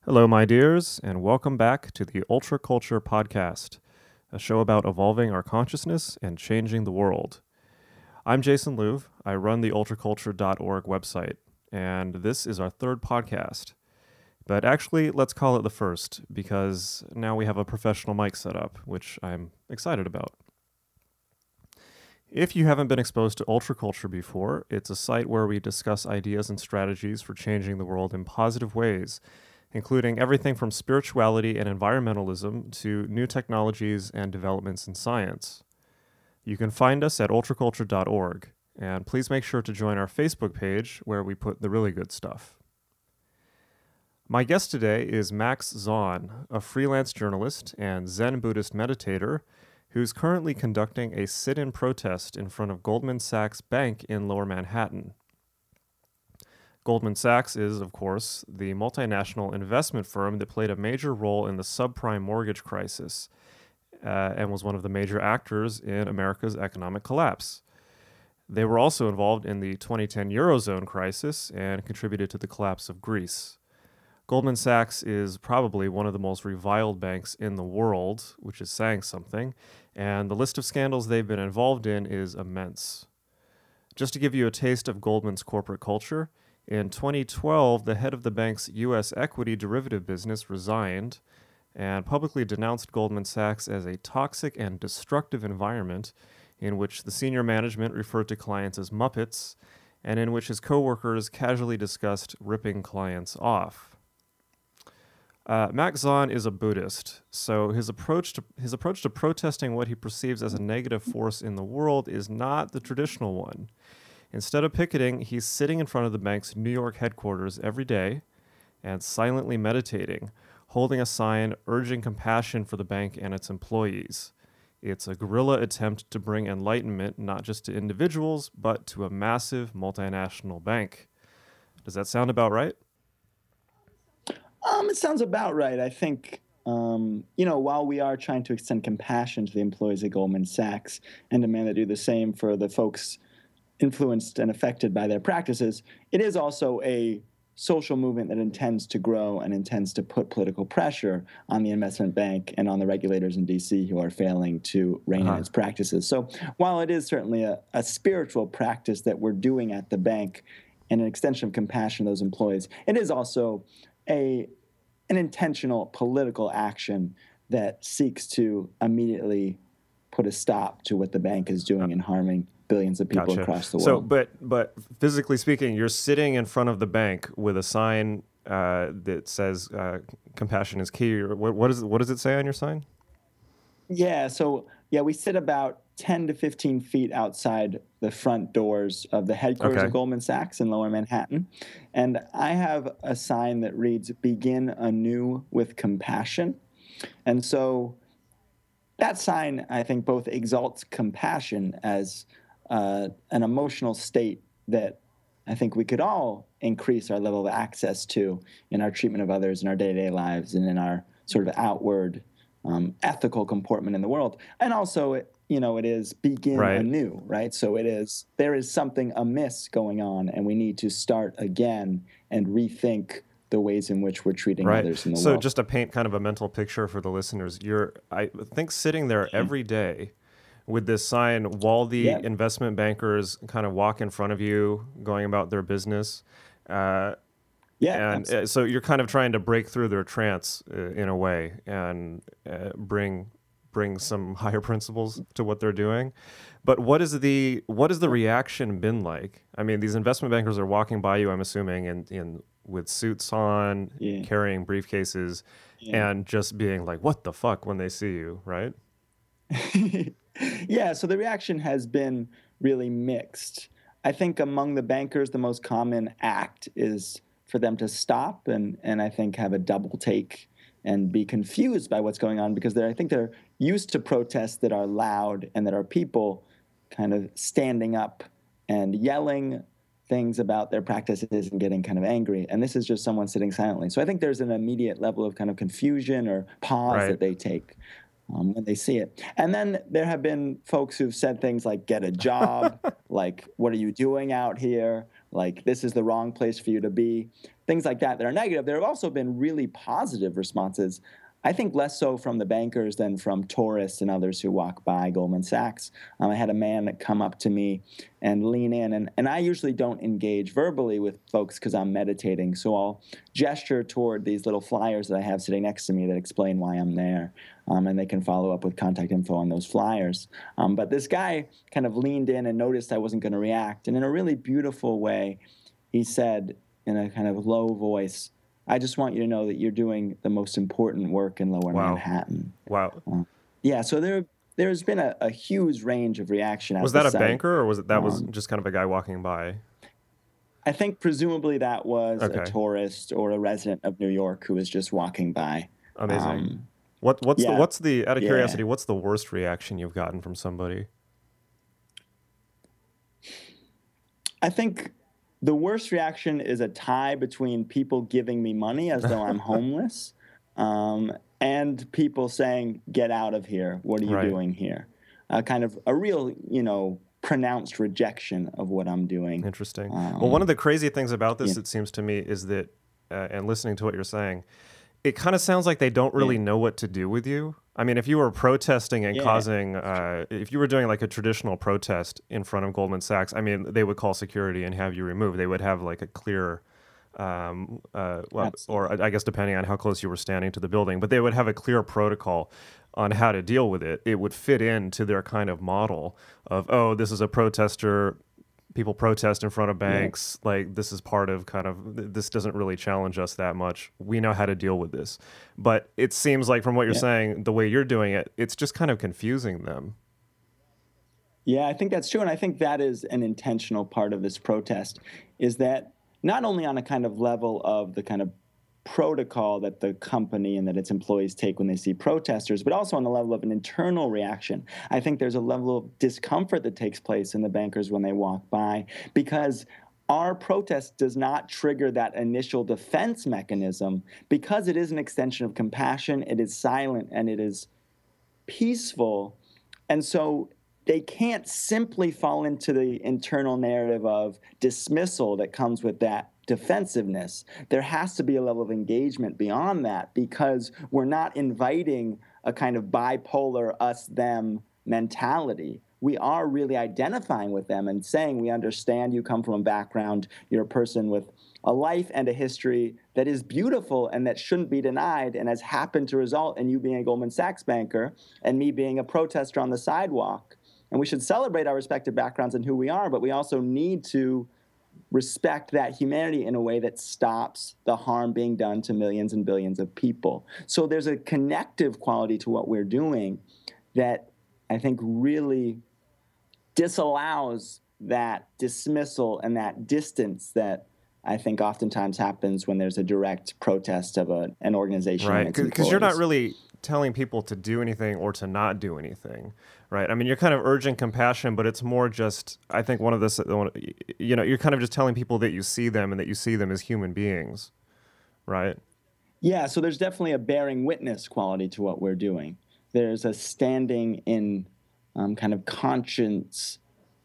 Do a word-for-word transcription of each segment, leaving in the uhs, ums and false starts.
Hello, my dears, and welcome back to the Ultra Culture Podcast, a show about evolving our consciousness and changing the world. I'm Jason Louv. I run the ultra culture dot org website, and this is our third podcast. But actually, let's call it the first, because now we have a professional mic set up, which I'm excited about. If you haven't been exposed to Ultra Culture before, it's a site where we discuss ideas and strategies for changing the world in positive ways, including everything from spirituality and environmentalism to new technologies and developments in science. You can find us at ultra culture dot org, and please make sure to join our Facebook page where we put the really good stuff. My guest today is Max Zahn, a freelance journalist and Zen Buddhist meditator who's currently conducting a sit-in protest in front of Goldman Sachs Bank in Lower Manhattan. Goldman Sachs is, of course, the multinational investment firm that played a major role in the subprime mortgage crisis uh, and was one of the major actors in America's economic collapse. They were also involved in the twenty ten Eurozone crisis and contributed to the collapse of Greece. Goldman Sachs is probably one of the most reviled banks in the world, which is saying something, and the list of scandals they've been involved in is immense. Just to give you a taste of Goldman's corporate culture, in twenty twelve, the head of the bank's U S equity derivative business resigned and publicly denounced Goldman Sachs as a toxic and destructive environment in which the senior management referred to clients as Muppets and in which his coworkers casually discussed ripping clients off. Uh, Max Zahn is a Buddhist, so his approach to his approach to protesting what he perceives as a negative force in the world is not the traditional one. Instead of picketing, he's sitting in front of the bank's New York headquarters every day and silently meditating, holding a sign urging compassion for the bank and its employees. It's a guerrilla attempt to bring enlightenment not just to individuals, but to a massive multinational bank. Does that sound about right? Um, it sounds about right. I think, um, you know, while we are trying to extend compassion to the employees at Goldman Sachs and demand they do the same for the folks influenced and affected by their practices, it is also a social movement that intends to grow and intends to put political pressure on the investment bank and on the regulators in D C who are failing to rein Uh-huh. in its practices. So while it is certainly a, a spiritual practice that we're doing at the bank and an extension of compassion to those employees, it is also a an intentional political action that seeks to immediately put a stop to what the bank is doing and harming billions of people Gotcha. across the So, world. but but physically speaking, you're sitting in front of the bank with a sign uh, that says uh, "compassion is key." Or what, what is what does it say on your sign? Yeah, so yeah, we sit about ten to fifteen feet outside the front doors of the headquarters Okay. of Goldman Sachs in Lower Manhattan. And I have a sign that reads, "Begin anew with compassion." And so that sign, I think, both exalts compassion as uh, an emotional state that I think we could all increase our level of access to in our treatment of others, in our day-to-day lives, and in our sort of outward um, ethical comportment in the world. And also, it, you know, it is begin Right. anew, right? So it is, there is something amiss going on, and we need to start again and rethink the ways in which we're treating Right. others in the So world. just to paint kind of a mental picture for the listeners, you're I think sitting there every day with this sign while the Yeah. investment bankers kind of walk in front of you going about their business. Uh, Yeah. and Absolutely. uh, so you're kind of trying to break through their trance uh, in a way and uh, bring bring some higher principles to what they're doing. But what is the what has the reaction been like? I mean, these investment bankers are walking by you, I'm assuming, in, in with suits on, Yeah. carrying briefcases, Yeah. and just being like, "What the fuck?" when they see you, right? Yeah, so the reaction has been really mixed. I think among the bankers, the most common act is for them to stop and, and I think have a double take and be confused by what's going on because they're, I think they're used to protests that are loud and that are people kind of standing up and yelling things about their practices and getting kind of angry. And this is just someone sitting silently. So I think there's an immediate level of kind of confusion or pause Right. that they take um, when they see it. And then there have been folks who've said things like, get a job, like, what are you doing out here? Like, this is the wrong place for you to be. things like that that are negative. There have also been really positive responses. I think less so from the bankers than from tourists and others who walk by Goldman Sachs. Um, I had a man that come up to me and lean in, and, and I usually don't engage verbally with folks because I'm meditating, so I'll gesture toward these little flyers that I have sitting next to me that explain why I'm there, um, and they can follow up with contact info on those flyers. Um, but this guy kind of leaned in and noticed I wasn't going to react, and in a really beautiful way, he said in a kind of low voice, "I just want you to know that you're doing the most important work in Lower Wow. Manhattan." Wow. Uh, yeah, so there there's been a, a huge range of reaction. Was that a site. banker, or was it that um, was just kind of a guy walking by? I think presumably that was okay. a tourist or a resident of New York who was just walking by. Amazing. Um, what what's yeah. the what's the out of curiosity? Yeah. What's the worst reaction you've gotten from somebody? I think the worst reaction is a tie between people giving me money as though I'm homeless, um, and people saying, "Get out of here! What are you right. doing here?" Uh, kind of a real, you know, pronounced rejection of what I'm doing. Interesting. Um, well, one of the crazy things about this, yeah. it seems to me, is that, uh, and listening to what you're saying, it kind of sounds like they don't really yeah. know what to do with you. I mean, if you were protesting and yeah. causing, uh, if you were doing like a traditional protest in front of Goldman Sachs, I mean, they would call security and have you removed. They would have like a clear, um, uh, well, or I guess depending on how close you were standing to the building, but they would have a clear protocol on how to deal with it. It would fit into their kind of model of, oh, this is a protester. People protest in front of banks. Yeah. Like, this is part of kind of, this doesn't really challenge us that much. We know how to deal with this. But it seems like from what you're yeah. saying, the way you're doing it, it's just kind of confusing them. Yeah, I think that's true. And I think that is an intentional part of this protest, is that not only on a kind of level of the kind of protocol that the company and that its employees take when they see protesters, but also on the level of an internal reaction. I think there's a level of discomfort that takes place in the bankers when they walk by, because our protest does not trigger that initial defense mechanism, because it is an extension of compassion, it is silent, and it is peaceful. And so they can't simply fall into the internal narrative of dismissal that comes with that defensiveness. There has to be a level of engagement beyond that, because we're not inviting a kind of bipolar us-them mentality. We are really identifying with them and saying, we understand you come from a background, you're a person with a life and a history that is beautiful and that shouldn't be denied, and has happened to result in you being a Goldman Sachs banker and me being a protester on the sidewalk. And we should celebrate our respective backgrounds and who we are, but we also need to respect that humanity in a way that stops the harm being done to millions and billions of people. So there's a connective quality to what we're doing that I think really disallows that dismissal and that distance that I think oftentimes happens when there's a direct protest of a, an organization. Right, because you're not really telling people to do anything or to not do anything, right? I mean, you're kind of urging compassion, but it's more just, I think one of the, you know, you're kind of just telling people that you see them and that you see them as human beings, right? Yeah, so there's definitely a bearing witness quality to what we're doing. There's a standing in um, kind of conscience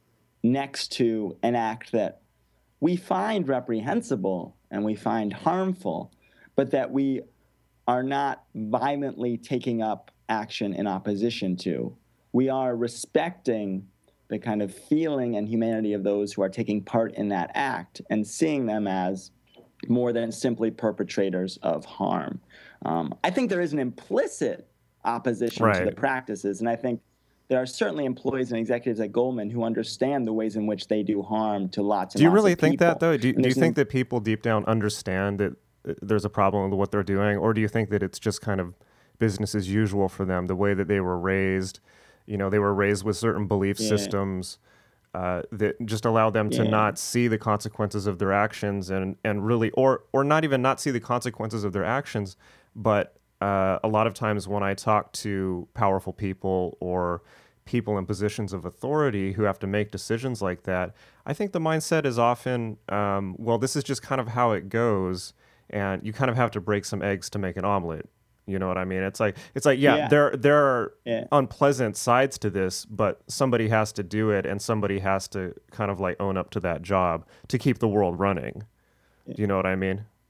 next to an act that we find reprehensible and we find harmful, but that we are not violently taking up action in opposition to. We are respecting the kind of feeling and humanity of those who are taking part in that act and seeing them as more than simply perpetrators of harm. Um, I think there is an implicit opposition right. to the practices, and I think there are certainly employees and executives at Goldman who understand the ways in which they do harm to lots and lots of people. Do you really think that, though? Do, do you think that people deep down understand that there's a problem with what they're doing, or do you think that it's just kind of business as usual for them, the way that they were raised? You know, they were raised with certain belief yeah. systems uh, that just allow them to yeah. not see the consequences of their actions, and, and really, or or not even not see the consequences of their actions, but uh, a lot of times when I talk to powerful people or people in positions of authority who have to make decisions like that, I think the mindset is often, um, well, this is just kind of how it goes, and you kind of have to break some eggs to make an omelet. You know what I mean? It's like, it's like, yeah, yeah. there there are yeah. unpleasant sides to this, but somebody has to do it, and somebody has to kind of like own up to that job to keep the world running. Yeah. Do you know what I mean?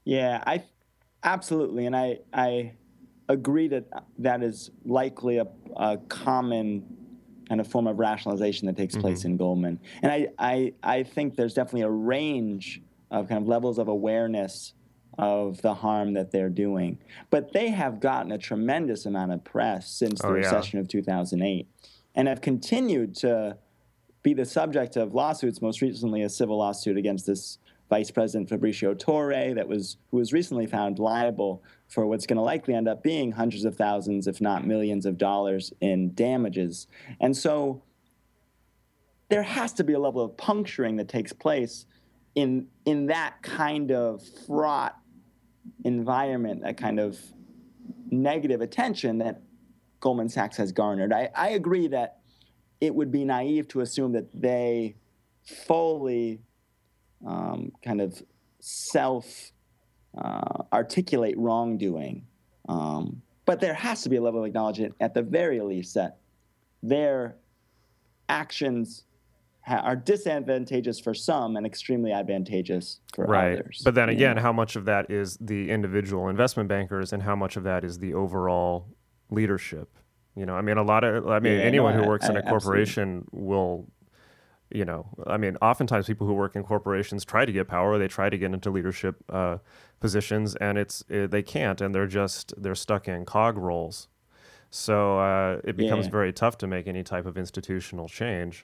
Yeah, I absolutely, and I I agree that that is likely a, a common kind of form of rationalization that takes place Hmm. in Goldman. And I, I I think there's definitely a range of kind of levels of awareness of the harm that they're doing. But they have gotten a tremendous amount of press since the Oh yeah. recession of two thousand eight and have continued to be the subject of lawsuits, most recently a civil lawsuit against this Vice President Fabricio Torre that was who was recently found liable for what's going to likely end up being hundreds of thousands, if not millions of dollars in damages. And so there has to be a level of puncturing that takes place in in that kind of fraught environment, that kind of negative attention that Goldman Sachs has garnered. I, I agree that it would be naive to assume that they fully um, kind of self uh, articulate wrongdoing. Um, but there has to be a level of acknowledgement, at the very least, that their actions ha- are disadvantageous for some and extremely advantageous for Right. others. But then you again, know? how much of that is the individual investment bankers and how much of that is the overall leadership? You know, I mean, a lot of, I mean, Yeah, no, anyone who I, works in I a absolutely. corporation will, you know, I mean, oftentimes people who work in corporations try to get power, they try to get into leadership uh, positions, and it's uh, they can't, and they're just they're stuck in cog roles. So uh, it becomes Yeah, very tough to make any type of institutional change.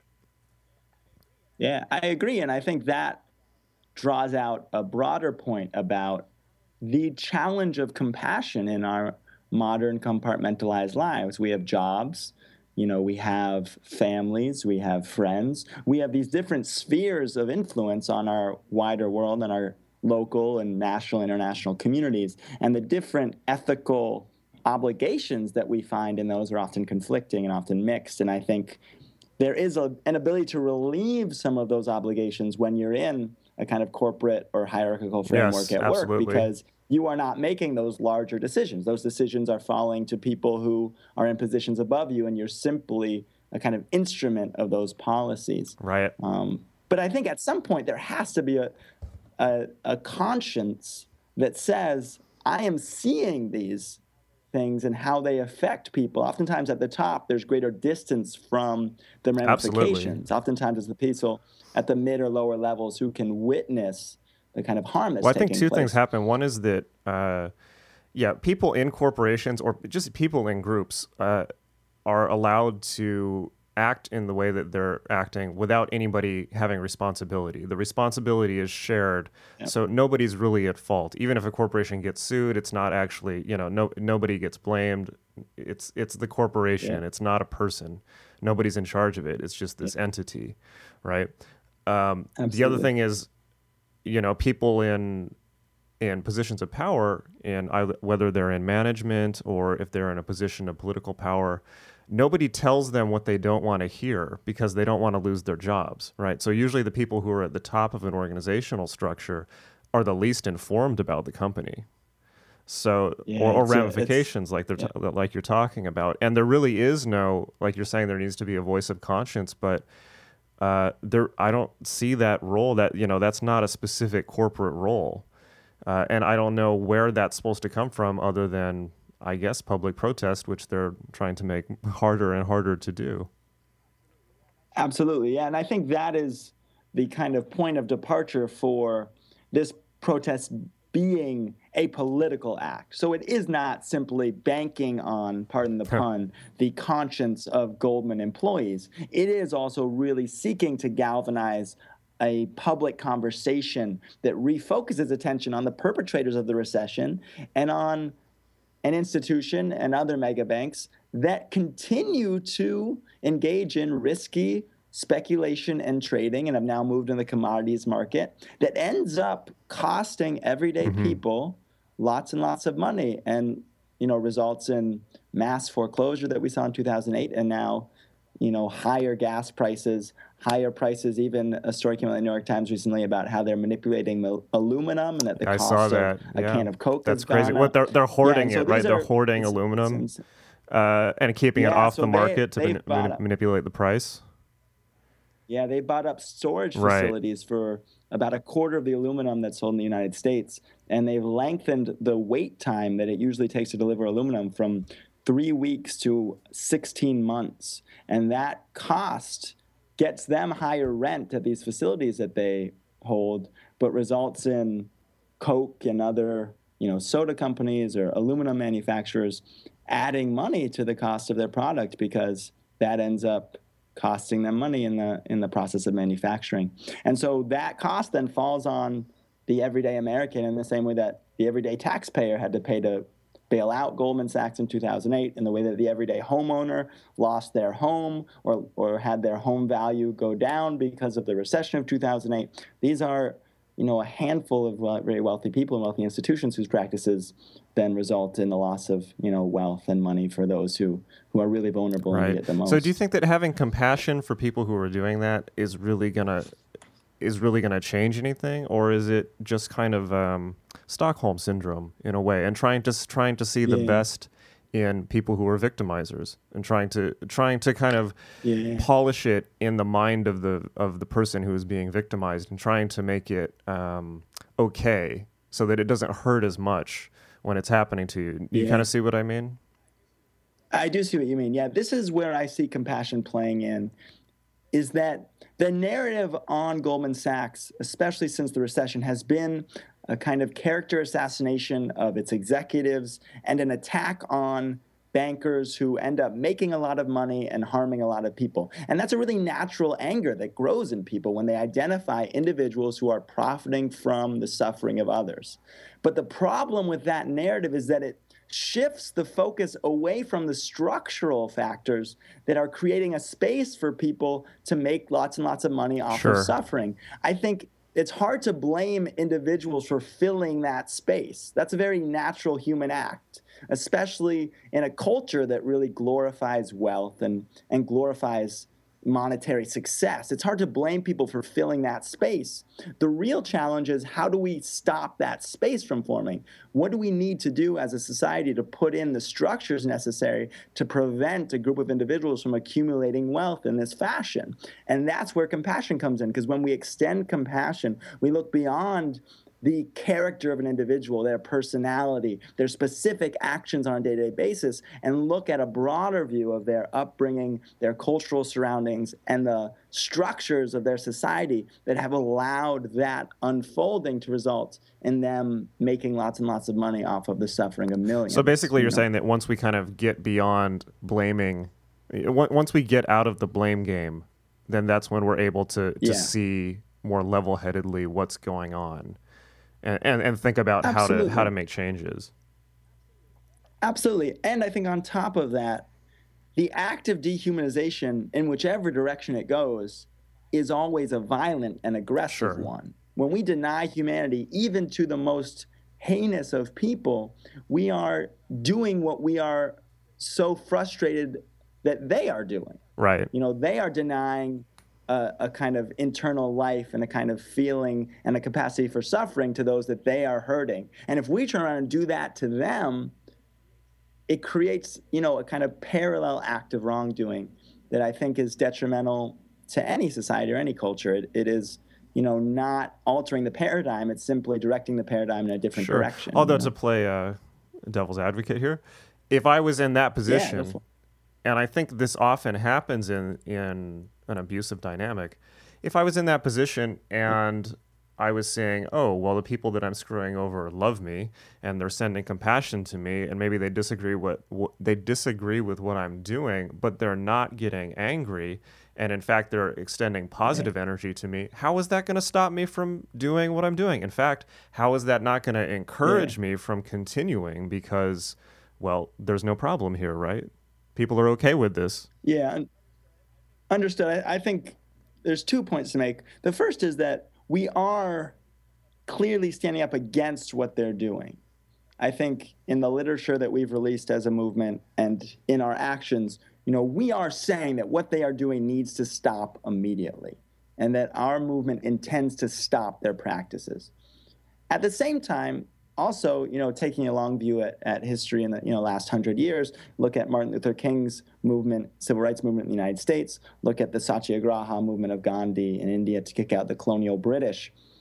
yeah, I agree, and I think that draws out a broader point about the challenge of compassion in our modern compartmentalized lives. We have jobs, you know, we have families, we have friends, we have these different spheres of influence on our wider world and our local and national, international communities. And the different ethical obligations that we find in those are often conflicting and often mixed. And I think there is a, an ability to relieve some of those obligations when you're in a kind of corporate or hierarchical framework Yes, at work, absolutely. because you are not making those larger decisions. Those decisions are falling to people who are in positions above you, and you're simply a kind of instrument of those policies. Right. Um, but I think at some point there has to be a, a, a conscience that says, I am seeing these things and how they affect people. Oftentimes at the top, there's greater distance from the Absolutely. ramifications. Oftentimes it's the people at the mid or lower levels who can witness the kind of harm Well, that's I think taking two things place. happen. One is that, uh, yeah, people in corporations or just people in groups uh, are allowed to act in the way that they're acting without anybody having responsibility. The responsibility is shared, Yep. so nobody's really at fault. Even if a corporation gets sued, it's not actually, you know, no nobody gets blamed. It's it's the Yeah. corporation. It's not a person. Nobody's in charge of it. It's just Yeah. this entity, right? Um, the other Absolutely. thing is, you know, people in in positions of power, and whether they're in management or if they're in a position of political power, nobody tells them what they don't want to hear because they don't want to lose their jobs, right? So usually the people who are at the top of an organizational structure are the least informed about the company. So, or, Yeah. or It's a, it's, ramifications like they're yeah. t- like you're talking about, and there really is no, like you're saying, there needs to be a voice of conscience, but uh, there I don't see that role. That you know, that's not a specific corporate role. Uh, and I don't know where that's supposed to come from other than, I guess, public protest, which they're trying to make harder and harder to do. Absolutely. Yeah. And I think that is the kind of point of departure for this protest being a political act. So it is not simply banking on, pardon the pun, the conscience of Goldman employees. It is also really seeking to galvanize a public conversation that refocuses attention on the perpetrators of the recession and on an institution and other mega banks that continue to engage in risky speculation and trading and have now moved in the commodities market that ends up costing everyday Hmm. people lots and lots of money, and you know results in mass foreclosure that we saw in two thousand eight, and now you know higher gas prices, higher prices. Even a story came out in the New York Times recently about how they're manipulating aluminum and that the I saw cost of that. a Yeah, can of Coke has that's crazy. gone What up. they're they're Yeah, hoarding and so it, these right? They're are hoarding it's it's aluminum ins- uh, and keeping it yeah. off the So they market to they've mani- bought up manipulate the price. yeah they bought up storage Right. facilities for about a quarter of the aluminum that's sold in the United States, and they've lengthened the wait time that it usually takes to deliver aluminum from three weeks to sixteen months. And that cost gets them higher rent at these facilities that they hold, but results in Coke and other, you know, soda companies or aluminum manufacturers adding money to the cost of their product, because that ends up costing them money in the in the process of manufacturing. And so that cost then falls on the everyday American in the same way that the everyday taxpayer had to pay to bail out Goldman Sachs in two thousand eight, in the way that the everyday homeowner lost their home or or had their home value go down because of the recession of two thousand eight. These are, you know, a handful of very wealthy people and wealthy institutions whose practices then result in the loss of, you know, wealth and money for those who, who are really vulnerable and need it the most. So do you think that having compassion for people who are doing that is really gonna is really gonna change anything, or is it just kind of um, Stockholm syndrome in a way, and trying just trying to see the Yeah. best in people who are victimizers and trying to trying to kind of Yeah. polish it in the mind of the of the person who is being victimized, and trying to make it um, okay so that it doesn't hurt as much when it's happening to you. You Yeah. kind of see what I mean? I do see what you mean. Yeah, this is where I see compassion playing in, is that the narrative on Goldman Sachs, especially since the recession, has been a kind of character assassination of its executives and an attack on bankers who end up making a lot of money and harming a lot of people. And that's a really natural anger that grows in people when they identify individuals who are profiting from the suffering of others. But the problem with that narrative is that it shifts the focus away from the structural factors that are creating a space for people to make lots and lots of money off Sure. of suffering. I think it's hard to blame individuals for filling that space. That's a very natural human act, especially in a culture that really glorifies wealth and, and glorifies monetary success. It's hard to blame people for filling that space. The real challenge is, how do we stop that space from forming? What do we need to do as a society to put in the structures necessary to prevent a group of individuals from accumulating wealth in this fashion? And that's where compassion comes in, because when we extend compassion, we look beyond the character of an individual, their personality, their specific actions on a day-to-day basis, and look at a broader view of their upbringing, their cultural surroundings, and the structures of their society that have allowed that unfolding to result in them making lots and lots of money off of the suffering of millions. So basically, you're you know? saying that once we kind of get beyond blaming, on- once we get out of the blame game, then that's when we're able to, to Yeah. see more level-headedly what's going on. And, and, and think about how to Absolutely. how to make changes. Absolutely. And I think on top of that, the act of dehumanization, in whichever direction it goes, is always a violent and aggressive Sure. one. When we deny humanity, even to the most heinous of people, we are doing what we are so frustrated that they are doing. Right. You know, they are denying a, a kind of internal life and a kind of feeling and a capacity for suffering to those that they are hurting. And if we turn around and do that to them, it creates, you know, a kind of parallel act of wrongdoing that I think is detrimental to any society or any culture. It, it is, you know, not altering the paradigm. It's simply directing the paradigm in a different Sure. direction. Although you know? to play uh, devil's advocate here, if I was in that Yeah, position, go for it. and I think this often happens in in an abusive dynamic, if I was in that position and I was saying, oh, well, the people that I'm screwing over love me and they're sending compassion to me, and maybe they disagree what, what they disagree with what I'm doing, but they're not getting angry, and in fact they're extending positive energy to me. How is that going to stop me from doing what I'm doing? In fact, how is that not going to encourage Yeah. me from continuing? Because, well, there's no problem here, right? People are okay with this. Yeah, un- understood. I, I think there's two points to make. The first is that we are clearly standing up against what they're doing. I think in the literature that we've released as a movement and in our actions, you know, we are saying that what they are doing needs to stop immediately, and that our movement intends to stop their practices. At the same time, also, you know, taking a long view at, at history in the you know last hundred years, look at Martin Luther King's movement, civil rights movement in the United States, look at the Satyagraha movement of Gandhi in India to kick out the colonial British.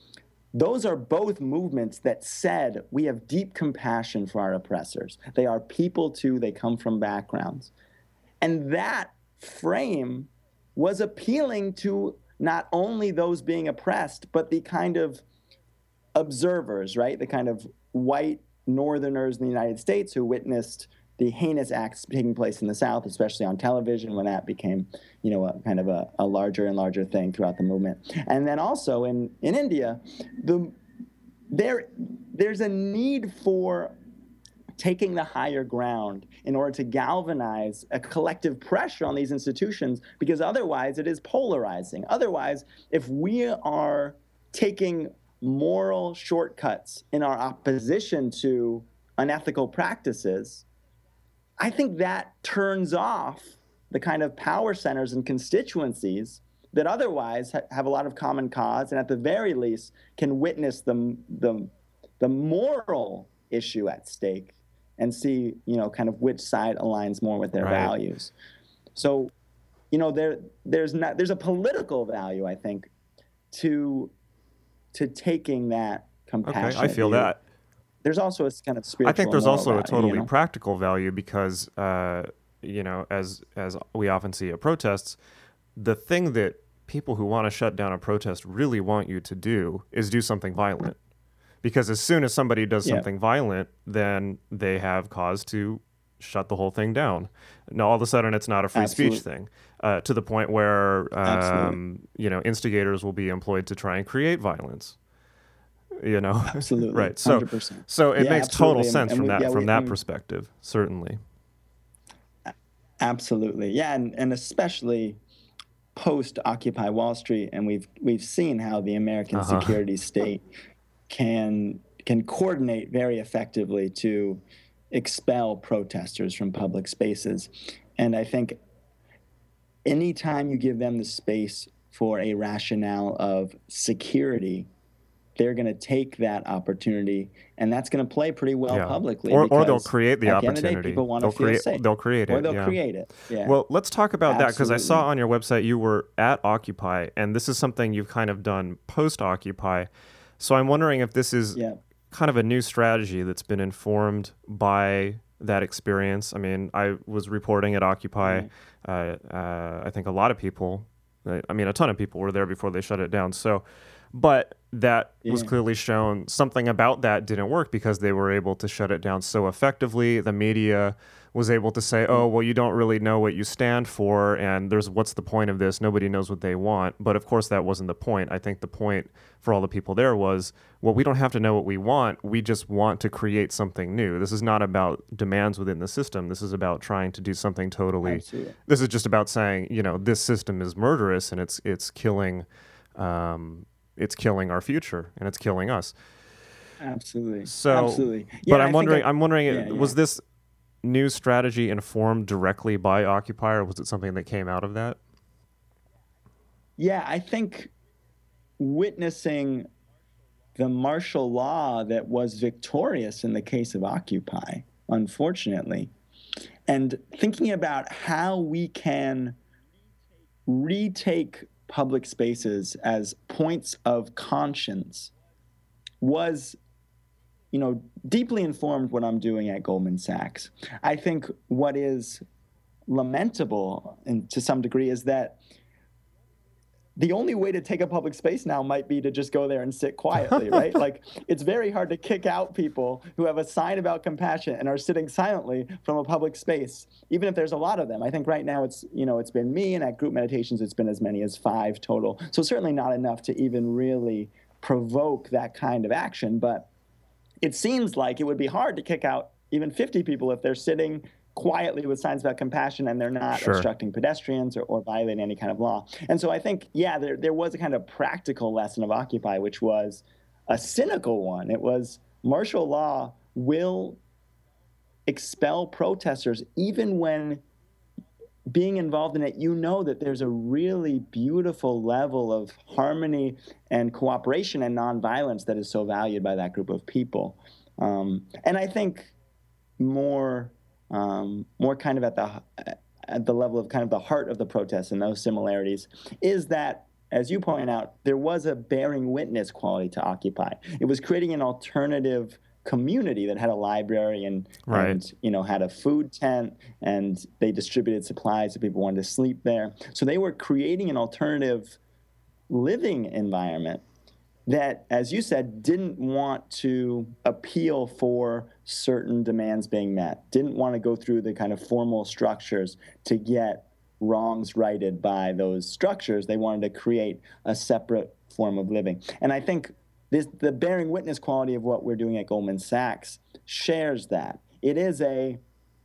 those are both movements that said we have deep compassion for our oppressors. They are people too, they come from backgrounds. And that frame was appealing to not only those being oppressed, but the kind of observers, right? The kind of white Northerners in the United States who witnessed the heinous acts taking place in the South, especially on television, when that became, you know, a kind of a, a larger and larger thing throughout the movement. And then also in, in India, the there there's a need for taking the higher ground in order to galvanize a collective pressure on these institutions, because otherwise it is polarizing. Otherwise, if we are taking moral shortcuts in our opposition to unethical practices, I think that turns off the kind of power centers and constituencies that otherwise ha- have a lot of common cause, and at the very least can witness the, the, the moral issue at stake and see, you know, kind of which side aligns more with their Right. values. So, you know, there there's not there's a political value, I think, to to taking that compassion. Okay, I feel that. There's also a kind of spiritual. I think there's moral also a value, totally you know? practical value because, uh, you know, as as we often see at protests, the thing that people who want to shut down a protest really want you to do is do something violent. Because as soon as somebody does Yeah. something violent, then they have cause to shut the whole thing down. Now, all of a sudden, it's not a free Absolutely. speech thing, uh, to the point where, Absolutely. um, you know, instigators will be employed to try and create violence. You know, Absolutely. right? So, one hundred percent. so it Yeah, makes total absolutely. And- sense and from we- that yeah, from we- that and- perspective, certainly. Absolutely. Yeah, and, and especially post Occupy Wall Street, and we've we've seen how the American Uh-huh. security state can can coordinate very effectively to expel protesters from public spaces. And I think anytime you give them the space for a rationale of security, they're going to take that opportunity, and that's going to play pretty well Yeah. publicly. Or or they'll because create the at the end of the day, opportunity. people want They'll to feel create safe. they'll create Or it. they'll yeah. create it. Yeah. Well, let's talk about that because I saw Absolutely. on your website you were at Occupy, and this is something you've kind of done post Occupy. So I'm wondering if this is Yeah. kind of a new strategy that's been informed by that experience. I mean, I was reporting at Occupy. Uh, uh, I think a lot of people, I I mean, a ton of people were there before they shut it down. So, but that was Yeah. clearly shown something about that didn't work because they were able to shut it down so effectively. The media was able to say, oh, well, you don't really know what you stand for, and there's what's the point of this? Nobody knows what they want. But of course, that wasn't the point. I think the point for all the people there was, well, we don't have to know what we want. We just want to create something new. This is not about demands within the system. This is about trying to do something totally. Absolutely. This is just about saying, you know, this system is murderous and it's it's killing, um, it's killing our future and it's killing us. Absolutely. So, Absolutely. but Yeah, I I'm think wondering, I- I'm wondering, yeah, was yeah. this new strategy informed directly by Occupy, or was it something that came out of that? Yeah, I think witnessing the martial law that was victorious in the case of Occupy, unfortunately, and thinking about how we can retake public spaces as points of conscience was, you know, deeply informed what I'm doing at Goldman Sachs. I think what is lamentable, and to some degree, is that the only way to take a public space now might be to just go there and sit quietly, right? Like, it's very hard to kick out people who have a sign about compassion and are sitting silently from a public space, even if there's a lot of them. I think right now it's, you know, it's been me, and at group meditations it's been as many as five total. So certainly not enough to even really provoke that kind of action, but it seems like it would be hard to kick out even fifty people if they're sitting quietly with signs about compassion and they're not Sure. obstructing pedestrians or, or violating any kind of law. And so I think, yeah, there, there was a kind of practical lesson of Occupy, which was a cynical one. It was martial law will expel protesters even when being involved in it, you know that there's a really beautiful level of harmony and cooperation and nonviolence that is so valued by that group of people. Um, and I think more, um, more kind of at the at the level of kind of the heart of the protests and those similarities is that as you point out, there was a bearing witness quality to Occupy. It was creating an alternative community that had a library and Right. and you know had a food tent, and they distributed supplies if people wanted to sleep there. So they were creating an alternative living environment that, as you said, didn't want to appeal for certain demands being met, didn't want to go through the kind of formal structures to get wrongs righted by those structures. They wanted to create a separate form of living. And I think this, the bearing witness quality of what we're doing at Goldman Sachs shares that. It is a,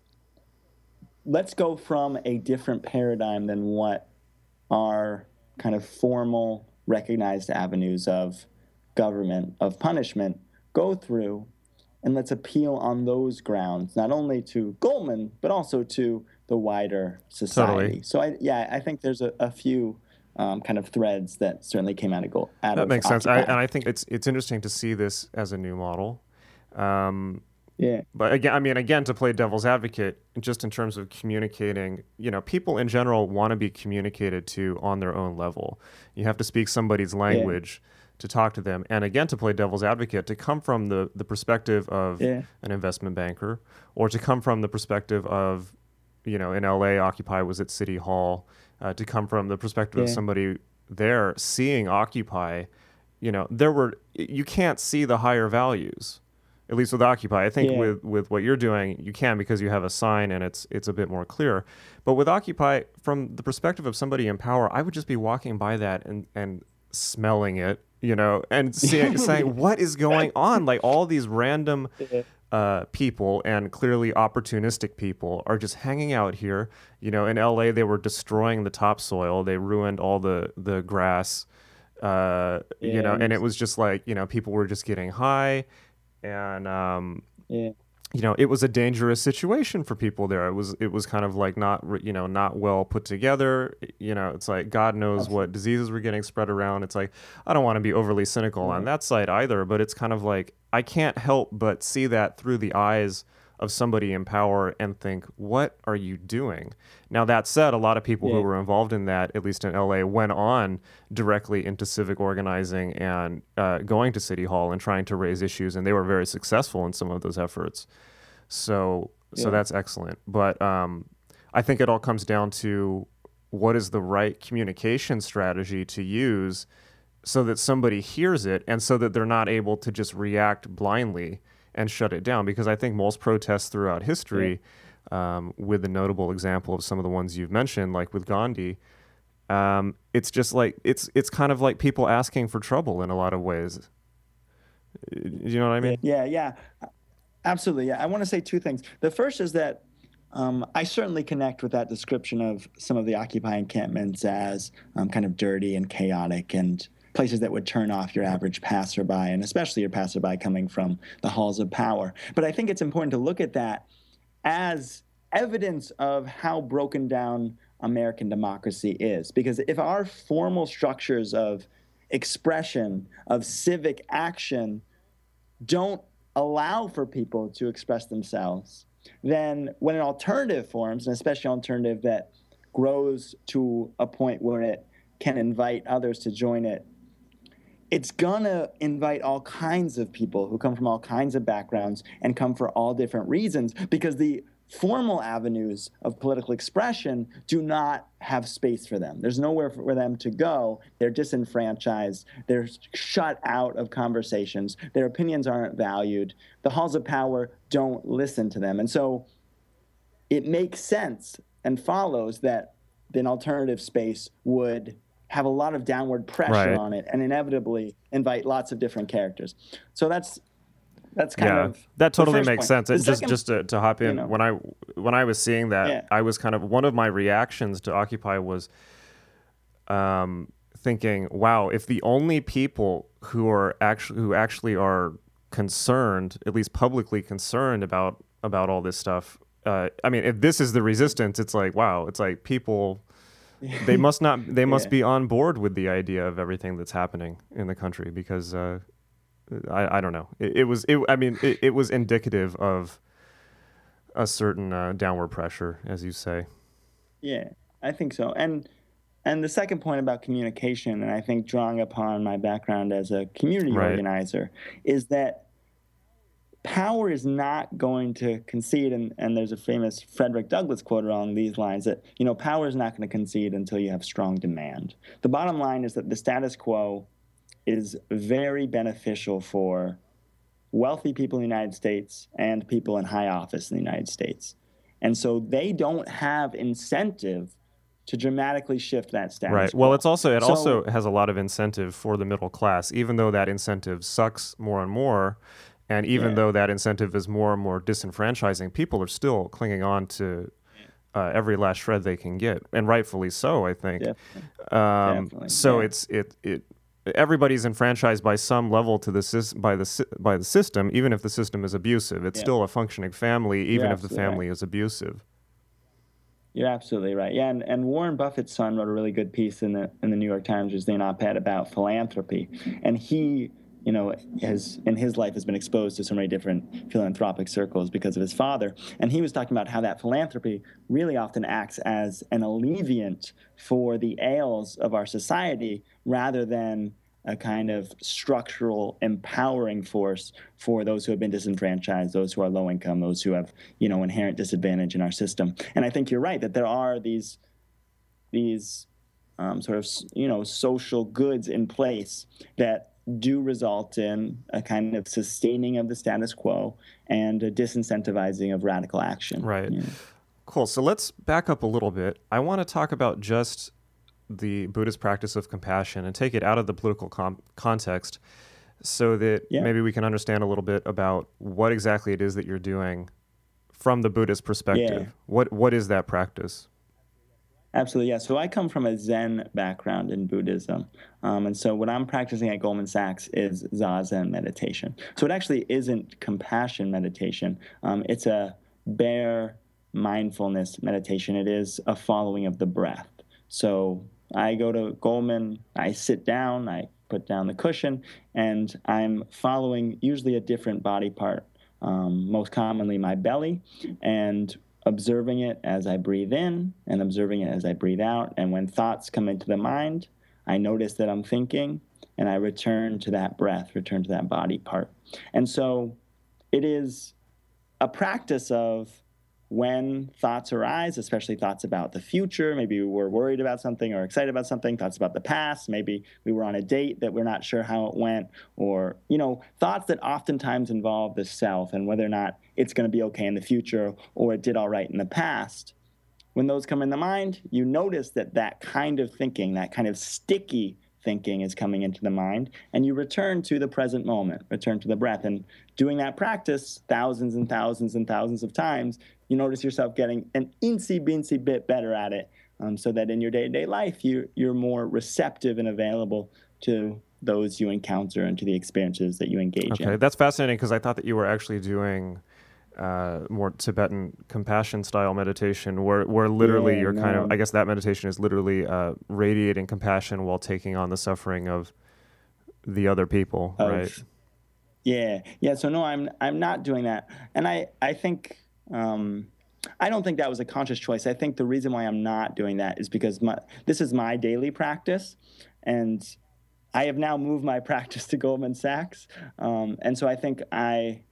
let's go from a different paradigm than what our kind of formal recognized avenues of government, of punishment, go through, and let's appeal on those grounds, not only to Goldman, but also to the wider society. Totally. So, I, yeah, I think there's a, a few um, kind of threads that certainly came out of Gold. Out That of makes sense. I, Occupy. and I think it's it's interesting to see this as a new model. Um, Yeah. But again, I mean, again, to play devil's advocate, just in terms of communicating, you know, people in general want to be communicated to on their own level. You have to speak somebody's language to talk to them. And again, to play devil's advocate, to come from the, the perspective of Yeah. an investment banker, or to come from the perspective of, you know, in L A, Occupy was at City Hall, uh, to come from the perspective of Yeah. somebody there seeing Occupy, you know, there were, you can't see the higher values. At least with Occupy. I think Yeah. with, with what you're doing, you can, because you have a sign and it's it's a bit more clear. But with Occupy, from the perspective of somebody in power, I would just be walking by that and, and smelling it, you know, and see, saying, what is going on? Like all these random uh, people and clearly opportunistic people are just hanging out here. You know, in L A, they were destroying the topsoil. They ruined all the, the grass, uh, Yeah, you know, and and- it was just like, you know, people were just getting high. And um, Yeah. you know, it was a dangerous situation for people there. It was it was kind of like not re- you know not well put together. You know, it's like God knows what diseases were getting spread around. It's like I don't want to be overly cynical on that side either, but it's kind of like I can't help but see that through the eyes of somebody in power and think, what are you doing? Now, that said, a lot of people Yeah. who were involved in that, at least in L A, went on directly into civic organizing and uh, going to City Hall and trying to raise issues, and they were very successful in some of those efforts. So, so Yeah. that's excellent. But um, I think it all comes down to what is the right communication strategy to use so that somebody hears it and so that they're not able to just react blindly and shut it down. Because I think most protests throughout history, um, with the notable example of some of the ones you've mentioned, like with Gandhi, um, it's just like it's it's kind of like people asking for trouble in a lot of ways. You know what I mean? Yeah, yeah, absolutely. Yeah, I want to say two things. The first is that um, I certainly connect with that description of some of the Occupy encampments as um, kind of dirty and chaotic and places that would turn off your average passerby, and especially your passerby coming from the halls of power. But I think it's important to look at that as evidence of how broken down American democracy is. Because if our formal structures of expression, of civic action, don't allow for people to express themselves, then when an alternative forms, and especially an alternative that grows to a point where it can invite others to join it, it's gonna invite all kinds of people who come from all kinds of backgrounds and come for all different reasons, because the formal avenues of political expression do not have space for them. There's nowhere for them to go. They're disenfranchised. They're shut out of conversations. Their opinions aren't valued. The halls of power don't listen to them. And so it makes sense and follows that an alternative space would have a lot of downward pressure Right. on it and inevitably invite lots of different characters. So that's that's kind Yeah, of that the totally first makes point. sense. The It just second- just to, to hop in, you know. when I when I was seeing that, Yeah. I was kind of one of my reactions to Occupy was um, thinking, wow, if the only people who are actually who actually are concerned, at least publicly concerned about about all this stuff, uh, I mean, if this is the resistance, it's like, wow, it's like people. They must not. They must Yeah. be on board with the idea of everything that's happening in the country, because uh, I, I don't know. It, it was. It, I mean, it, it was indicative of a certain uh, downward pressure, as you say. Yeah, I think so. And and the second point about communication, and I think drawing upon my background as a community Right. organizer, is that power is not going to concede. And, and there's a famous Frederick Douglass quote along these lines that, you know, power is not going to concede until you have strong demand. The bottom line is that the status quo is very beneficial for wealthy people in the United States and people in high office in the United States. And so they don't have incentive to dramatically shift that status Right. quo. Well, it's also it So- also has a lot of incentive for the middle class, even though that incentive sucks more and more, and even Yeah. though that incentive is more and more disenfranchising, people are still clinging on to uh, every last shred they can get, and rightfully so, I think. Definitely. Um, Definitely, so yeah. it's it it everybody's enfranchised by some level to the sys- by the sy- by the system, even if the system is abusive. It's Yeah. still a functioning family, even You're if the absolutely family is abusive. You're absolutely right. Yeah, and, and Warren Buffett's son wrote a really good piece in the in the New York Times, just an op-ed about philanthropy, and he, you know, has in his life has been exposed to so many different philanthropic circles because of his father, and he was talking about how that philanthropy really often acts as an alleviant for the ails of our society rather than a kind of structural empowering force for those who have been disenfranchised, those who are low income, those who have, you know, inherent disadvantage in our system. And I think you're right that there are these these um, sort of, you know, social goods in place that do result in a kind of sustaining of the status quo and a disincentivizing of radical action. Right. Yeah. Cool. So let's back up a little bit. I want to talk about just the Buddhist practice of compassion and take it out of the political com- context so that Yeah. maybe we can understand a little bit about what exactly it is that you're doing from the Buddhist perspective. Yeah. What What is that practice? Absolutely, yeah. So I come from a Zen background in Buddhism. Um, and so what I'm practicing at Goldman Sachs is Zazen meditation. So it actually isn't compassion meditation. Um, it's a bare mindfulness meditation. It is a following of the breath. So I go to Goldman, I sit down, I put down the cushion, and I'm following usually a different body part, um, most commonly my belly, and observing it as I breathe in and observing it as I breathe out. And when thoughts come into the mind, I notice that I'm thinking, and I return to that breath, return to that body part. And so it is a practice of when thoughts arise, especially thoughts about the future, maybe we're worried about something or excited about something, thoughts about the past, maybe we were on a date that we're not sure how it went, or, you know, thoughts that oftentimes involve the self and whether or not it's going to be okay in the future or it did all right in the past. When those come in the mind, you notice that that kind of thinking, that kind of sticky thinking is coming into the mind, and you return to the present moment, return to the breath. And doing that practice thousands and thousands and thousands of times, you notice yourself getting an incy-beansy bit better at it, um, so that in your day-to-day life, you, you're more receptive and available to those you encounter and to the experiences that you engage Okay, in. that's fascinating because I thought that you were actually doing uh, more Tibetan compassion style meditation, where where literally Yeah, you're kind no. of, I guess that meditation is literally uh, radiating compassion while taking on the suffering of the other people, Of- right? Yeah, yeah. So no, I'm I'm not doing that, and I I think um, I don't think that was a conscious choice. I think the reason why I'm not doing that is because my this is my daily practice, and I have now moved my practice to Goldman Sachs, um, and so I think I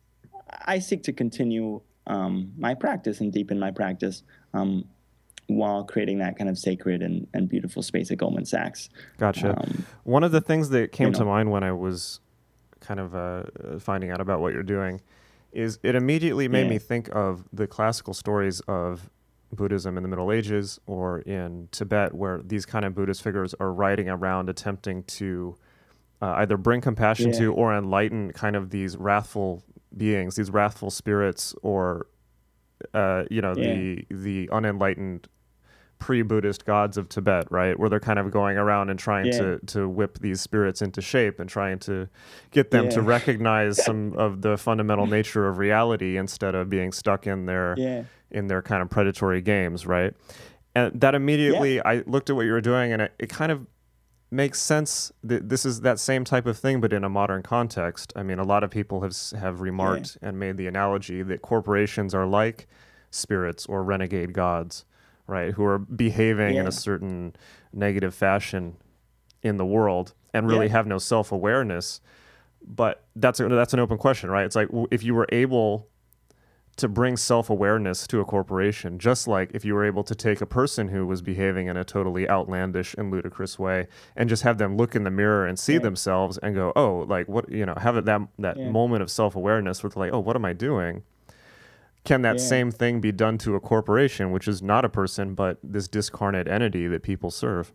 I seek to continue um, my practice and deepen my practice um, while creating that kind of sacred and, and beautiful space at Goldman Sachs. Gotcha. Um, One of the things that came you to know. mind when I was kind of uh, finding out about what you're doing is it immediately made Yeah. me think of the classical stories of Buddhism in the Middle Ages or in Tibet, where these kind of Buddhist figures are riding around attempting to uh, either bring compassion Yeah. to or enlighten kind of these wrathful beings, these wrathful spirits, or uh, you know, Yeah. the the unenlightened pre-Buddhist gods of Tibet, right? Where they're kind of going around and trying Yeah. to to whip these spirits into shape and trying to get them to Yeah. recognize some of the fundamental nature of reality instead of being stuck in their Yeah. in their kind of predatory games, right? And that immediately, I looked at what you were doing, and it, it kind of makes sense that this is that same type of thing, but in a modern context. I mean, a lot of people have s- have remarked and made the analogy that corporations are like spirits or renegade gods, right, who are behaving Yeah. in a certain negative fashion in the world and really Yeah. have no self-awareness. But that's a, that's an open question, right? It's like w- if you were able to bring self-awareness to a corporation, just like if you were able to take a person who was behaving in a totally outlandish and ludicrous way and just have them look in the mirror and see Yeah. themselves and go, oh, like what, you know, have it that that Yeah. moment of self-awareness with like, oh, what am I doing? Can that Yeah. same thing be done to a corporation, which is not a person, but this discarnate entity that people serve?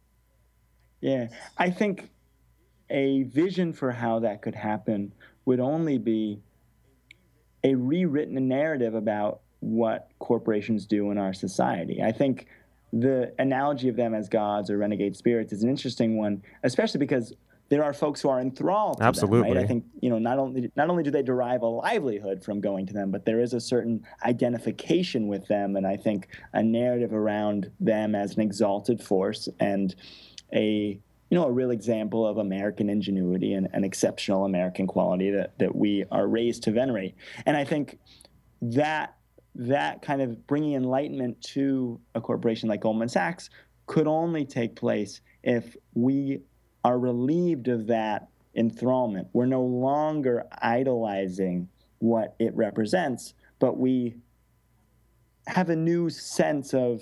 Yeah. I think a vision for how that could happen would only be a rewritten narrative about what corporations do in our society. I think the analogy of them as gods or renegade spirits is an interesting one, especially because there are folks who are enthralled to them, right? I Absolutely. think, you know, not only not only do they derive a livelihood from going to them, but there is a certain identification with them, and I think a narrative around them as an exalted force and a you know a real example of American ingenuity and an exceptional American quality that that we are raised to venerate. And I think that that kind of bringing enlightenment to a corporation like Goldman Sachs could only take place if we are relieved of that enthrallment. We're no longer idolizing what it represents, but we have a new sense of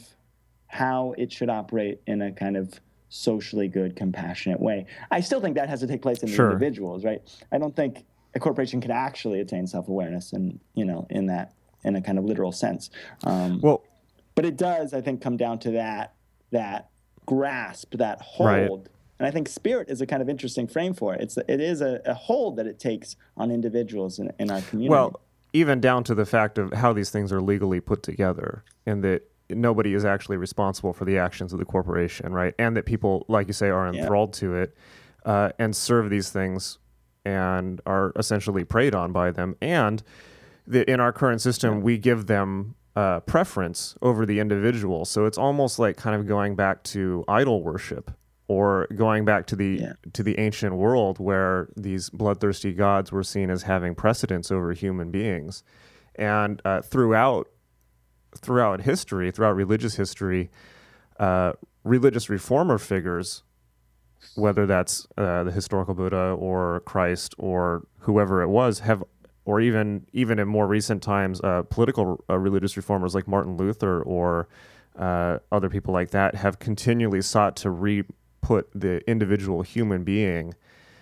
how it should operate in a kind of socially good, compassionate way. I still think that has to take place in the Sure. individuals, right? I don't think a corporation can actually attain self-awareness, and you know, in that, in a kind of literal sense. Um, Well, but it does, I think, come down to that that grasp, that right. hold. And I think spirit is a kind of interesting frame for it. It's it is a, a hold that it takes on individuals in, in our community. Well, even down to the fact of how these things are legally put together, and that nobody is actually responsible for the actions of the corporation, right? And that people, like you say, are Yeah. enthralled to it uh, and serve these things and are essentially preyed on by them. And that in our current system, Yeah. we give them uh, preference over the individual. So it's almost like kind of going back to idol worship, or going back to the Yeah. to the ancient world where these bloodthirsty gods were seen as having precedence over human beings. And uh, throughout throughout history, throughout religious history, uh, religious reformer figures, whether that's uh, the historical Buddha or Christ or whoever it was, have, or even even in more recent times, uh, political uh, religious reformers like Martin Luther or uh, other people like that, have continually sought to re-put the individual human being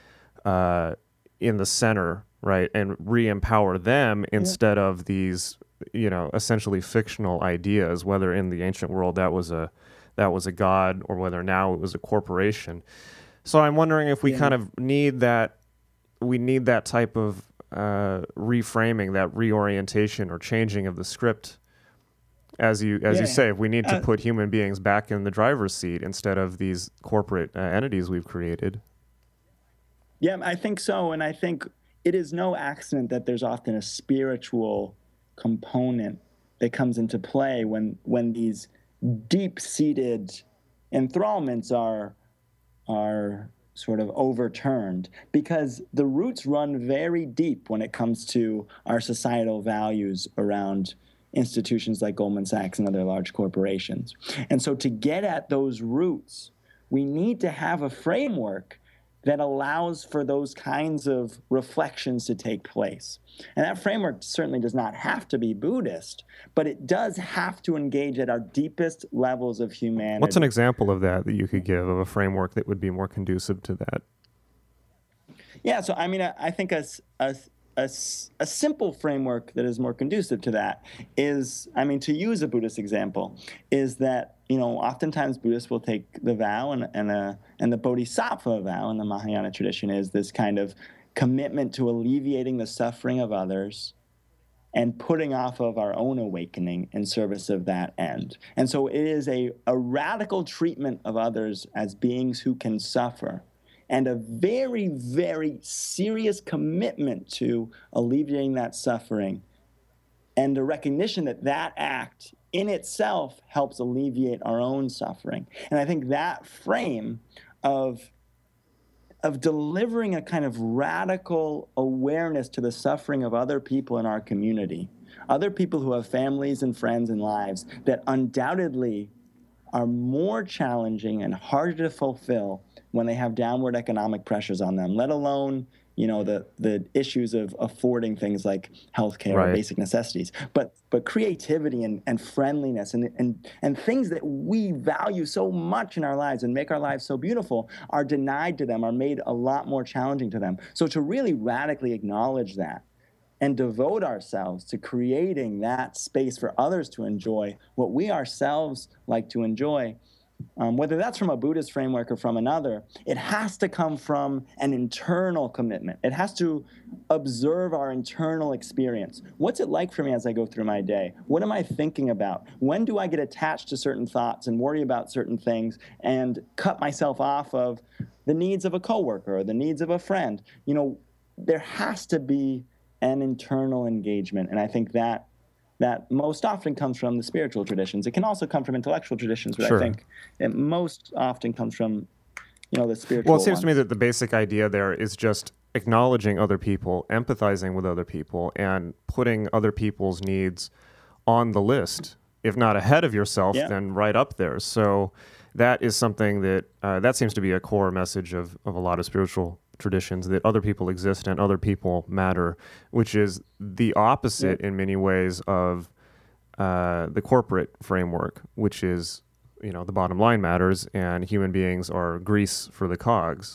uh, in the center, right, and re-empower them instead of these, you know, essentially fictional ideas. Whether in the ancient world that was a that was a god, or whether now it was a corporation. So I'm wondering if we Yeah. kind of need that, we need that type of uh, reframing, that reorientation or changing of the script, as you as Yeah. you say, if we need to Uh, put human beings back in the driver's seat instead of these corporate uh, entities we've created. Yeah, I think so. And I think it is no accident that there's often a spiritual component that comes into play when when these deep-seated enthrallments are are sort of overturned, because the roots run very deep when it comes to our societal values around institutions like Goldman Sachs and other large corporations. And so to get at those roots, we need to have a framework that allows for those kinds of reflections to take place. And that framework certainly does not have to be Buddhist, but it does have to engage at our deepest levels of humanity. What's an example of that that you could give, of a framework that would be more conducive to that? Yeah, so I mean, I, I think a, a, a, a simple framework that is more conducive to that is, I mean, to use a Buddhist example, is that, you know, oftentimes Buddhists will take the vow, and, and, a, and the Bodhisattva vow in the Mahayana tradition is this kind of commitment to alleviating the suffering of others and putting off of our own awakening in service of that end. And so it is a, a radical treatment of others as beings who can suffer, and a very, very serious commitment to alleviating that suffering, and the recognition that that act in itself helps alleviate our own suffering. And I think that frame of of delivering a kind of radical awareness to the suffering of other people in our community other people who have families and friends and lives that undoubtedly are more challenging and harder to fulfill when they have downward economic pressures on them, let alone, you know, the the issues of affording things like healthcare or Right. basic necessities. But but creativity and, and friendliness and, and and things that we value so much in our lives and make our lives so beautiful are denied to them, are made a lot more challenging to them. So to really radically acknowledge that and devote ourselves to creating that space for others to enjoy what we ourselves like to enjoy, um, whether that's from a Buddhist framework or from another, it has to come from an internal commitment. It has to observe our internal experience. What's it like for me as I go through my day? What am I thinking about? When do I get attached to certain thoughts and worry about certain things and cut myself off of the needs of a coworker or the needs of a friend? You know, there has to be an internal engagement, and I think that that most often comes from the spiritual traditions. It can also come from intellectual traditions, but Sure. I think it most often comes from, you know, the spiritual Well, it seems to me ones. that the basic idea there is just acknowledging other people, empathizing with other people, and putting other people's needs on the list. If not ahead of yourself, Yeah. then right up there. So that is something that uh, that seems to be a core message of, of a lot of spiritual traditions, that other people exist and other people matter, which is the opposite Yeah. in many ways of uh, the corporate framework, which is, you know, the bottom line matters and human beings are grease for the cogs.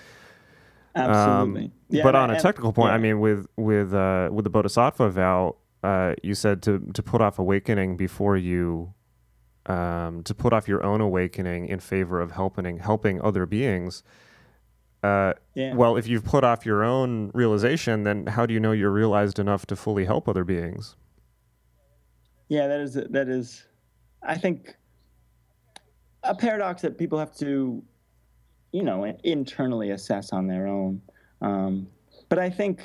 Absolutely. Um, Yeah, but and I- on a and- technical point, yeah. I mean, with with uh, with the Bodhisattva vow, uh, you said to to put off awakening before you, um, to put off your own awakening in favor of helping helping other beings. Uh, Yeah. Well, if you've put off your own realization, then how do you know you're realized enough to fully help other beings? Yeah, that is that is, I think, a paradox that people have to, you know, internally assess on their own. Um, but I think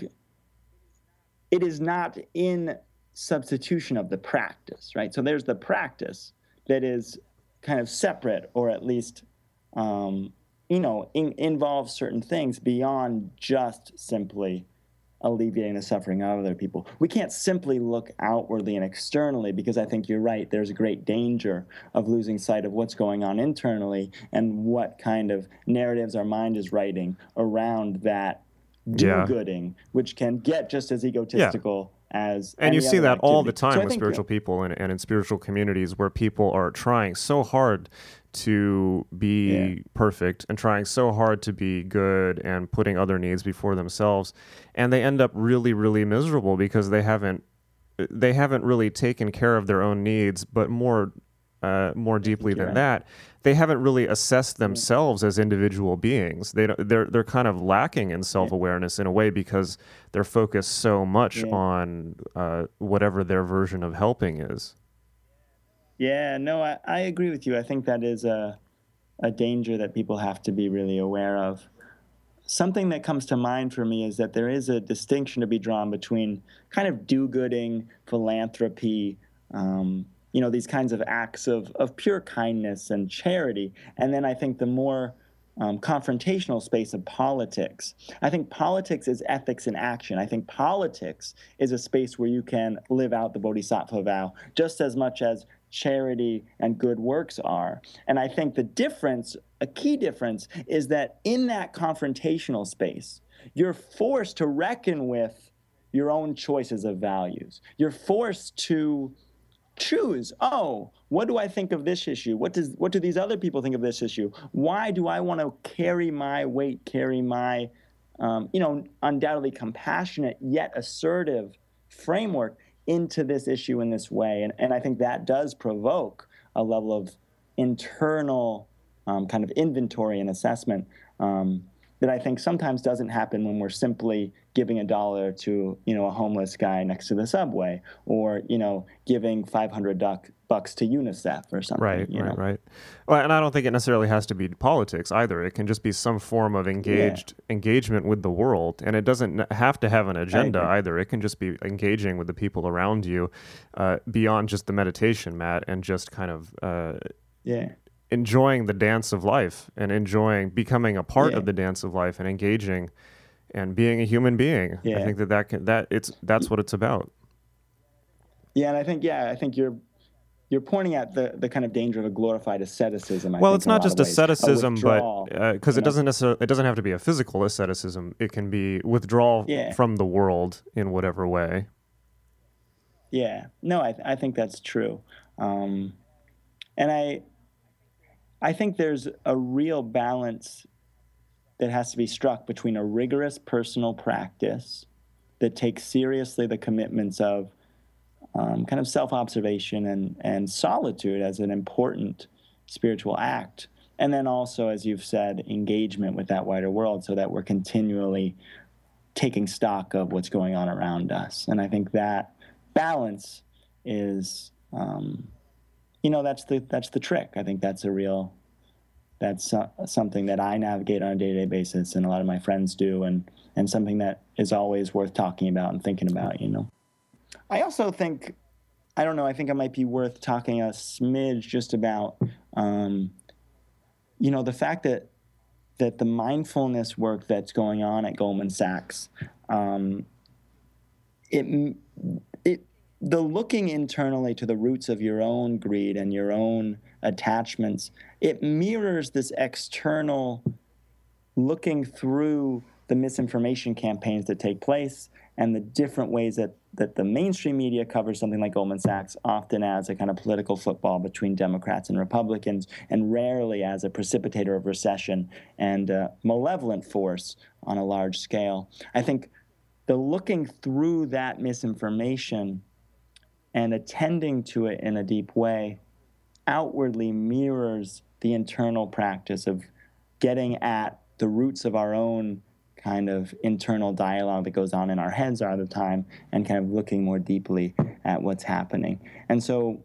it is not in substitution of the practice, right? So there's the practice that is kind of separate, or at least, um, you know, in, involves certain things beyond just simply alleviating the suffering of other people. We can't simply look outwardly and externally, because I think you're right. There's a great danger of losing sight of what's going on internally and what kind of narratives our mind is writing around that Yeah. do-gooding, which can get just as egotistical as And you any see other that all the activity. So time I with think, spiritual people and, and in spiritual communities, where people are trying so hard to be Yeah. perfect and trying so hard to be good and putting other needs before themselves, and they end up really, really miserable because they haven't they haven't really taken care of their own needs, but more uh, more deeply you're than right. that, they haven't really assessed themselves as individual beings. They don't, they're they're kind of lacking in self-awareness in a way because they're focused so much Yeah. on uh, whatever their version of helping is. Yeah, no, I, I agree with you. I think that is a, a danger that people have to be really aware of. Something that comes to mind for me is that there is a distinction to be drawn between kind of do-gooding, philanthropy, um, you know, these kinds of acts of, of pure kindness and charity, and then I think the more um, confrontational space of politics. I think politics is ethics in action. I think politics is a space where you can live out the Bodhisattva vow just as much as charity and good works are. And I think the difference, a key difference, is that in that confrontational space, you're forced to reckon with your own choices of values. You're forced to choose, oh, what do I think of this issue? What does what do these other people think of this issue? Why do I want to carry my weight, carry my, um, you know, undoubtedly compassionate yet assertive framework into this issue in this way? And, and I think that does provoke a level of internal um, kind of inventory and assessment um, that I think sometimes doesn't happen when we're simply giving a dollar to, you know, a homeless guy next to the subway, or, you know, giving five hundred duck, bucks to UNICEF or something. Right, you know? right, right. Well, and I don't think it necessarily has to be politics either. It can just be some form of engaged engagement with the world, and it doesn't n- have to have an agenda agree. either. It can just be engaging with the people around you, uh, beyond just the meditation mat, and just kind of uh, Yeah. enjoying the dance of life and enjoying becoming a part Yeah. of the dance of life and engaging and being a human being. I Yeah. think that that can, that it's that's what it's about. Yeah, and I think yeah, I think you're you're pointing at the, the kind of danger of a glorified asceticism. I well, think, it's in a not lot just of ways. asceticism, A but withdrawal, because you it know? doesn't necessarily, it doesn't have to be a physical asceticism. It can be withdrawal Yeah. from the world in whatever way. Yeah, no, I I think that's true, um, and I I think there's a real balance that has to be struck between a rigorous personal practice that takes seriously the commitments of um, kind of self-observation and and solitude as an important spiritual act, and then also, as you've said, engagement with that wider world, so that we're continually taking stock of what's going on around us. And I think that balance is, um, you know, that's the that's the trick. I think that's a real that's uh, something that I navigate on a day-to-day basis, and a lot of my friends do, and and something that is always worth talking about and thinking about. You know, I also think, I don't know, I think it might be worth talking a smidge just about, um, you know, the fact that that the mindfulness work that's going on at Goldman Sachs, um, it it the looking internally to the roots of your own greed and your own attachments, it mirrors this external looking through the misinformation campaigns that take place and the different ways that, that the mainstream media covers something like Goldman Sachs, often as a kind of political football between Democrats and Republicans, and rarely as a precipitator of recession and a malevolent force on a large scale. I think the looking through that misinformation and attending to it in a deep way outwardly mirrors the internal practice of getting at the roots of our own kind of internal dialogue that goes on in our heads all the time, and kind of looking more deeply at what's happening. And so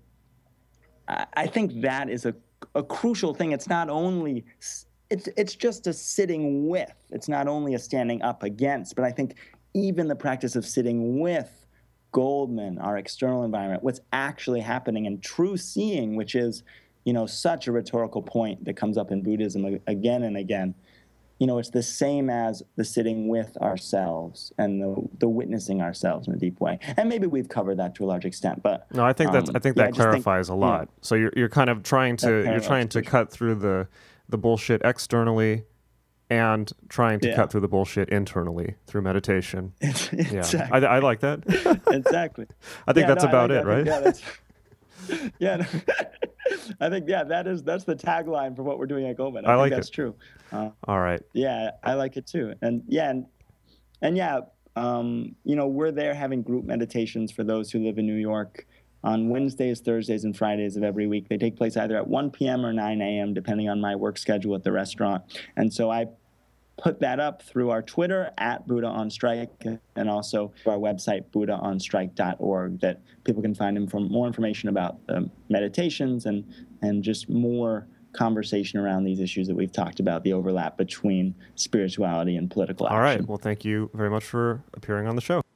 I think that is a, a crucial thing. It's not only, it's, it's just a sitting with, it's not only a standing up against, but I think even the practice of sitting with Goldman, our external environment, what's actually happening, and true seeing, which is, you know, such a rhetorical point that comes up in Buddhism again and again. You know, it's the same as the sitting with ourselves and the, the witnessing ourselves in a deep way. And maybe we've covered that to a large extent, but no, I think um, that's I think yeah, that I clarifies think, a lot. Yeah, so you're you're kind of trying to you're trying to cut through the the bullshit externally and trying to yeah. cut through the bullshit internally through meditation. Exactly. Yeah, I, I like that. Exactly. I think yeah, that's no, about like it, right? Yeah, that's, yeah. No, I think yeah, that is that's the tagline for what we're doing at Goldman. I, I think like that's it. true. Uh, All right. Yeah, I like it too. And yeah, and, and yeah, um, you know, we're there having group meditations for those who live in New York on Wednesdays, Thursdays, and Fridays of every week. They take place either at one p.m. or nine a.m., depending on my work schedule at the restaurant. And so I put that up through our Twitter at Buddha on Strike, and also our website, buddha on strike dot org, that people can find from more information about um, meditations and and just more conversation around these issues that we've talked about, the overlap between spirituality and political All action. right. Well, thank you very much for appearing on the show.